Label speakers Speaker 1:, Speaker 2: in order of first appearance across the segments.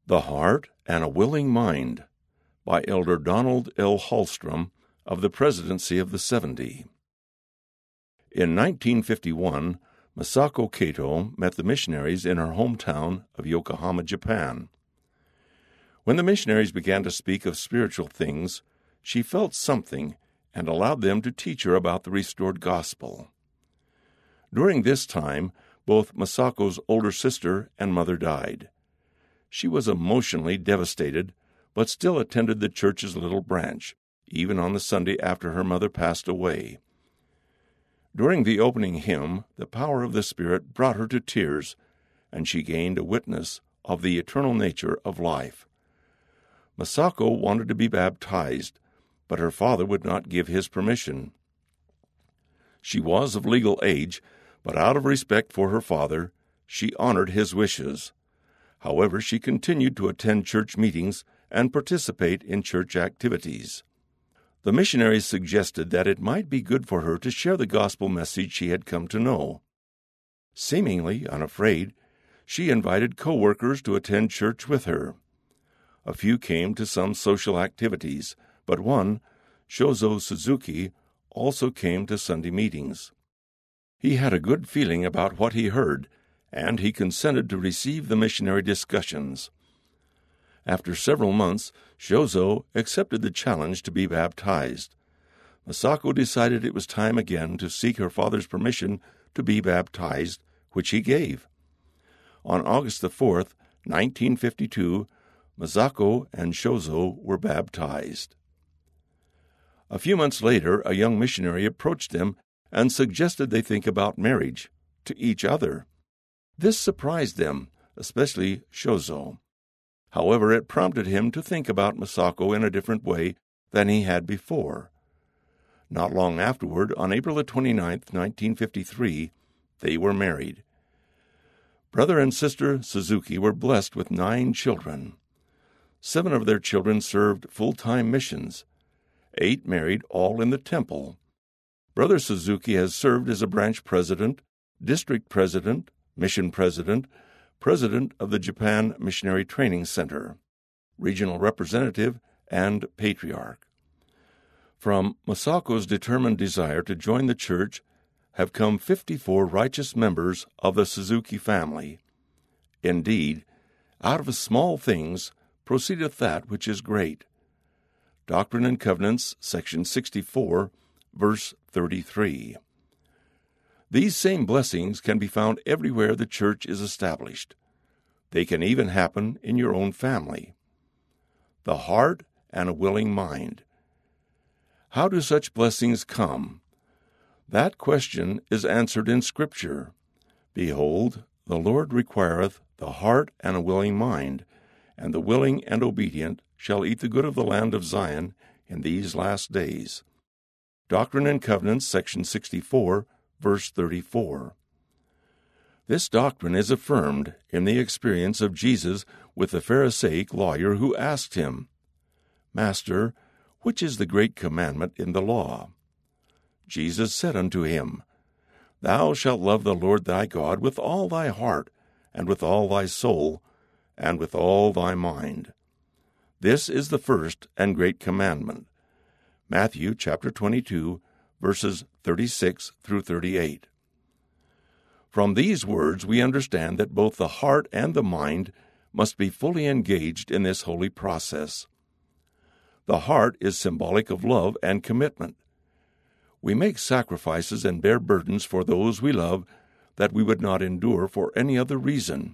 Speaker 1: The Heart and a Willing Mind by Elder Donald L. Hallstrom of the Presidency of the 70. In 1951, Masako Kato met the missionaries in her hometown of Yokohama, Japan. When the missionaries began to speak of spiritual things, she felt something and allowed them to teach her about the restored gospel. During this time, both Masako's older sister and mother died. She was emotionally devastated, but still attended the church's little branch, even on the Sunday after her mother passed away. During the opening hymn, the power of the Spirit brought her to tears, and she gained a witness of the eternal nature of life. Masako wanted to be baptized, but her father would not give his permission. She was of legal age, but out of respect for her father, she honored his wishes. However, she continued to attend church meetings and participate in church activities. The missionaries suggested that it might be good for her to share the gospel message she had come to know. Seemingly unafraid, she invited co-workers to attend church with her. A few came to some social activities, but one, Shozo Suzuki, also came to Sunday meetings. He had a good feeling about what he heard, and he consented to receive the missionary discussions. After several months, Shozo accepted the challenge to be baptized. Masako decided it was time again to seek her father's permission to be baptized, which he gave. On August 4th, 1952, Masako and Shozo were baptized. A few months later, a young missionary approached them and suggested they think about marriage to each other. This surprised them, especially Shozo. However, it prompted him to think about Masako in a different way than he had before. Not long afterward, on April 29, 1953, they were married. Brother and sister Suzuki were blessed with 9 children. 7 of their children served full-time missions. 8 married, all in the temple. Brother Suzuki has served as a branch president, district president, mission president, president of the Japan Missionary Training Center, regional representative, and patriarch. From Masako's determined desire to join the church have come 54 righteous members of the Suzuki family. Indeed, out of small things proceedeth that which is great. Doctrine and Covenants, section 64, verse 33. These same blessings can be found everywhere the church is established. They can even happen in your own family. The heart and a willing mind. How do such blessings come? That question is answered in Scripture. Behold, the Lord requireth the heart and a willing mind, and the willing and obedient shall eat the good of the land of Zion in these last days. Doctrine and Covenants, section 64, verse 34. This doctrine is affirmed in the experience of Jesus with the Pharisaic lawyer who asked him, Master, which is the great commandment in the law? Jesus said unto him, Thou shalt love the Lord thy God with all thy heart, and with all thy soul, and with all thy mind. This is the first and great commandment. Matthew chapter 22, verses 36 through 38. From these words we understand that both the heart and the mind must be fully engaged in this holy process. The heart is symbolic of love and commitment. We make sacrifices and bear burdens for those we love that we would not endure for any other reason.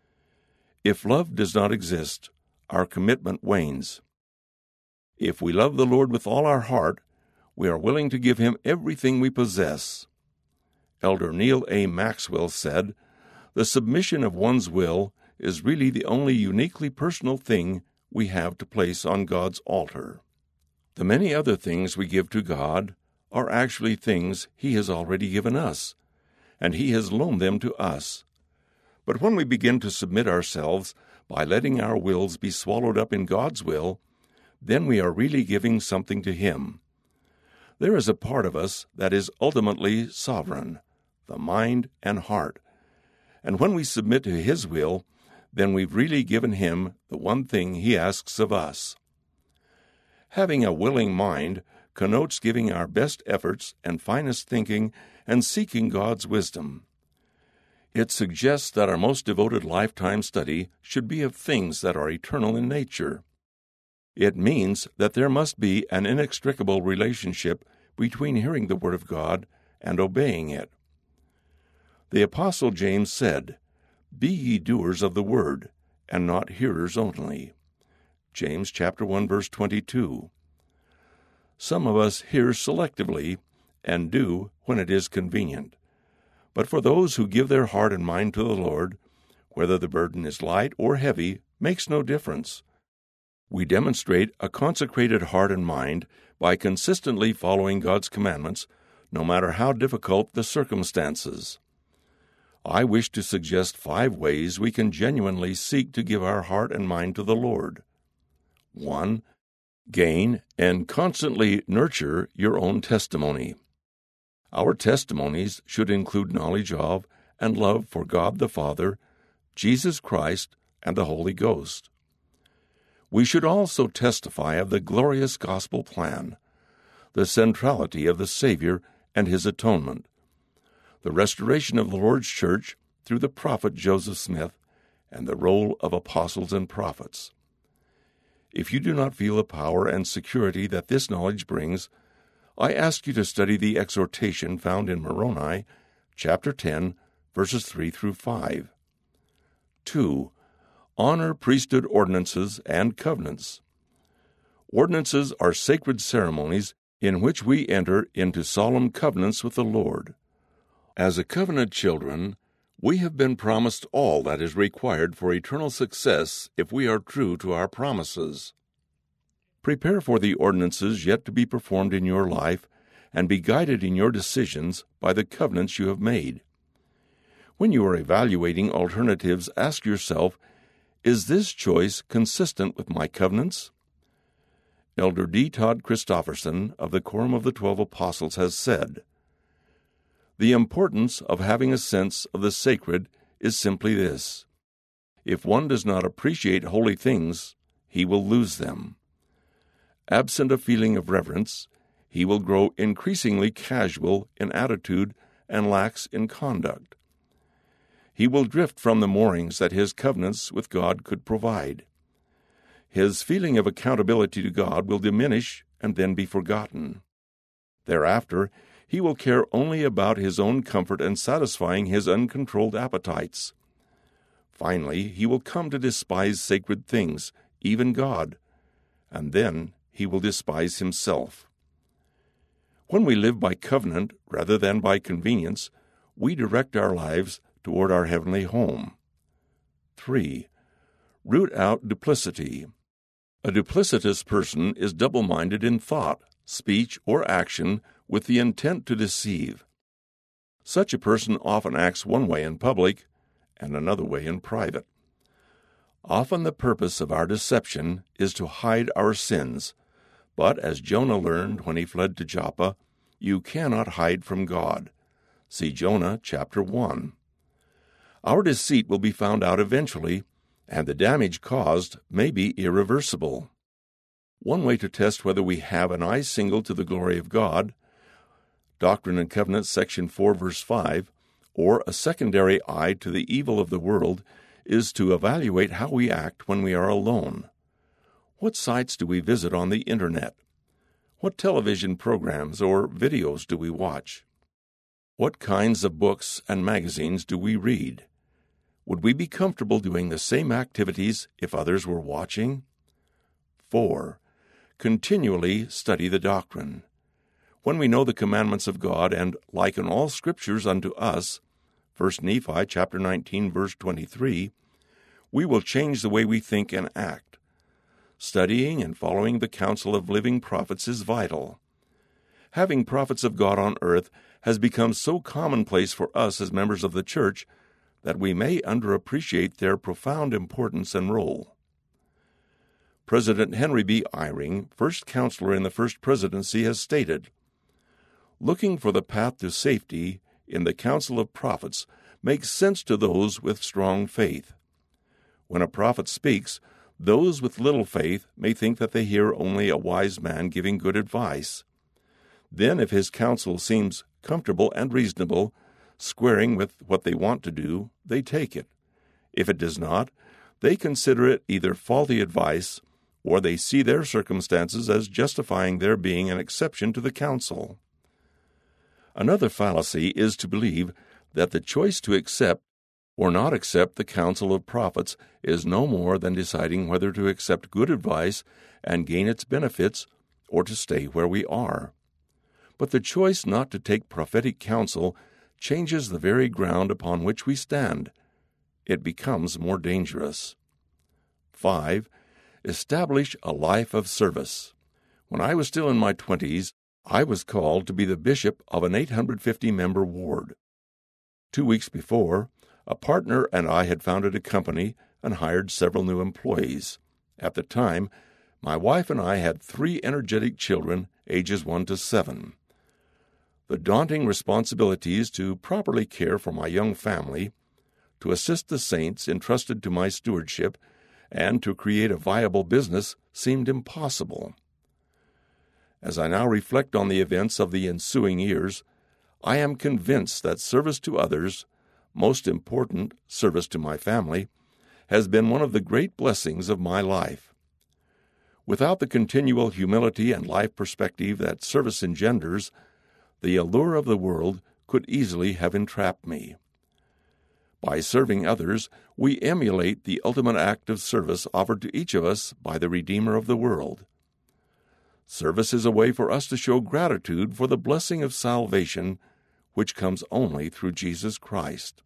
Speaker 1: If love does not exist, our commitment wanes. If we love the Lord with all our heart, we are willing to give Him everything we possess. Elder Neil A. Maxwell said, The submission of one's will is really the only uniquely personal thing we have to place on God's altar. The many other things we give to God are actually things He has already given us, and He has loaned them to us. But when we begin to submit ourselves by letting our wills be swallowed up in God's will, then we are really giving something to Him. There is a part of us that is ultimately sovereign, the mind and heart. And when we submit to His will, then we've really given Him the one thing He asks of us. Having a willing mind connotes giving our best efforts and finest thinking and seeking God's wisdom. It suggests that our most devoted lifetime study should be of things that are eternal in nature. It means that there must be an inextricable relationship between hearing the Word of God and obeying it. The Apostle James said, "Be ye doers of the word, and not hearers only." James chapter 1, verse 22. Some of us hear selectively and do when it is convenient. But for those who give their heart and mind to the Lord, whether the burden is light or heavy makes no difference. We demonstrate a consecrated heart and mind by consistently following God's commandments, no matter how difficult the circumstances. I wish to suggest 5 ways we can genuinely seek to give our heart and mind to the Lord. 1. Gain and constantly nurture your own testimony. Our testimonies should include knowledge of and love for God the Father, Jesus Christ, and the Holy Ghost. We should also testify of the glorious gospel plan, the centrality of the Savior and His atonement, the restoration of the Lord's church through the prophet Joseph Smith, and the role of apostles and prophets. If you do not feel the power and security that this knowledge brings, I ask you to study the exhortation found in Moroni, chapter 10, verses 3 through 5. 2. Honor priesthood ordinances and covenants. Ordinances are sacred ceremonies in which we enter into solemn covenants with the Lord. As a covenant children, we have been promised all that is required for eternal success if we are true to our promises. Prepare for the ordinances yet to be performed in your life, and be guided in your decisions by the covenants you have made. When you are evaluating alternatives, ask yourself, is this choice consistent with my covenants? Elder D. Todd Christofferson of the Quorum of the 12 Apostles has said, "The importance of having a sense of the sacred is simply this. If one does not appreciate holy things, he will lose them. Absent a feeling of reverence, he will grow increasingly casual in attitude and lax in conduct. He will drift from the moorings that his covenants with God could provide. His feeling of accountability to God will diminish and then be forgotten. Thereafter, he will care only about his own comfort and satisfying his uncontrolled appetites. Finally, he will come to despise sacred things, even God, and then he will despise himself. When we live by covenant rather than by convenience, we direct our lives toward our heavenly home. 3. Root out duplicity. A duplicitous person is double-minded in thought, speech, or action with the intent to deceive. Such a person often acts one way in public and another way in private. Often the purpose of our deception is to hide our sins, but as Jonah learned when he fled to Joppa, you cannot hide from God. See Jonah chapter 1. Our deceit will be found out eventually, and the damage caused may be irreversible. One way to test whether we have an eye single to the glory of God, Doctrine and Covenants, section 4, verse 5, or a secondary eye to the evil of the world, is to evaluate how we act when we are alone. What sites do we visit on the Internet? What television programs or videos do we watch? What kinds of books and magazines do we read? Would we be comfortable doing the same activities if others were watching? 4. Continually study the doctrine. When we know the commandments of God and liken all scriptures unto us, 1 Nephi chapter 19, verse 23, we will change the way we think and act. Studying and following the counsel of living prophets is vital. Having prophets of God on earth has become so commonplace for us as members of the church that we may underappreciate their profound importance and role. President Henry B. Eyring, first counselor in the First Presidency, has stated, "Looking for the path to safety in the counsel of prophets makes sense to those with strong faith. When a prophet speaks, those with little faith may think that they hear only a wise man giving good advice. Then, if his counsel seems comfortable and reasonable, squaring with what they want to do, they take it. If it does not, they consider it either faulty advice, or they see their circumstances as justifying their being an exception to the counsel. Another fallacy is to believe that the choice to accept or not accept the counsel of prophets is no more than deciding whether to accept good advice and gain its benefits or to stay where we are. But the choice not to take prophetic counsel changes the very ground upon which we stand. It becomes more dangerous. 5. Establish a life of service. When I was still in my 20s, I was called to be the bishop of an 850-member ward. 2 weeks before, a partner and I had founded a company and hired several new employees. At the time, my wife and I had 3 energetic children, ages 1 to 7. The daunting responsibilities to properly care for my young family, to assist the saints entrusted to my stewardship, and to create a viable business seemed impossible. As I now reflect on the events of the ensuing years, I am convinced that service to others, most important, service to my family, has been one of the great blessings of my life. Without the continual humility and life perspective that service engenders, the allure of the world could easily have entrapped me. By serving others, we emulate the ultimate act of service offered to each of us by the Redeemer of the world. Service is a way for us to show gratitude for the blessing of salvation, which comes only through Jesus Christ.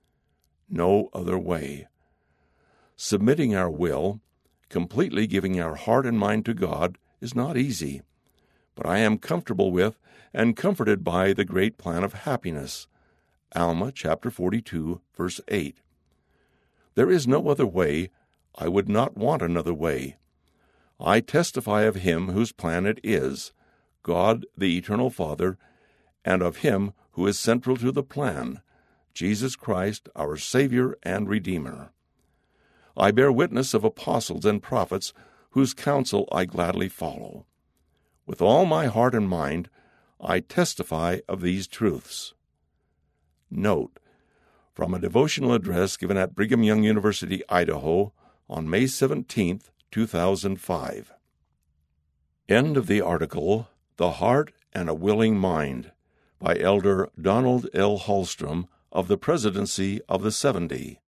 Speaker 1: No other way. Submitting our will, completely giving our heart and mind to God, is not easy, but I am comfortable with and comforted by the great plan of happiness. Alma chapter 42, verse 8. There is no other way. I would not want another way. I testify of Him whose plan it is, God the Eternal Father, and of Him who is central to the plan, Jesus Christ, our Savior and Redeemer. I bear witness of apostles and prophets whose counsel I gladly follow. With all my heart and mind, I testify of these truths. Note, from a devotional address given at Brigham Young University, Idaho, on May 17, 2005. End of the article, The Heart and a Willing Mind, by Elder Donald L. Hallstrom of the Presidency of the 70.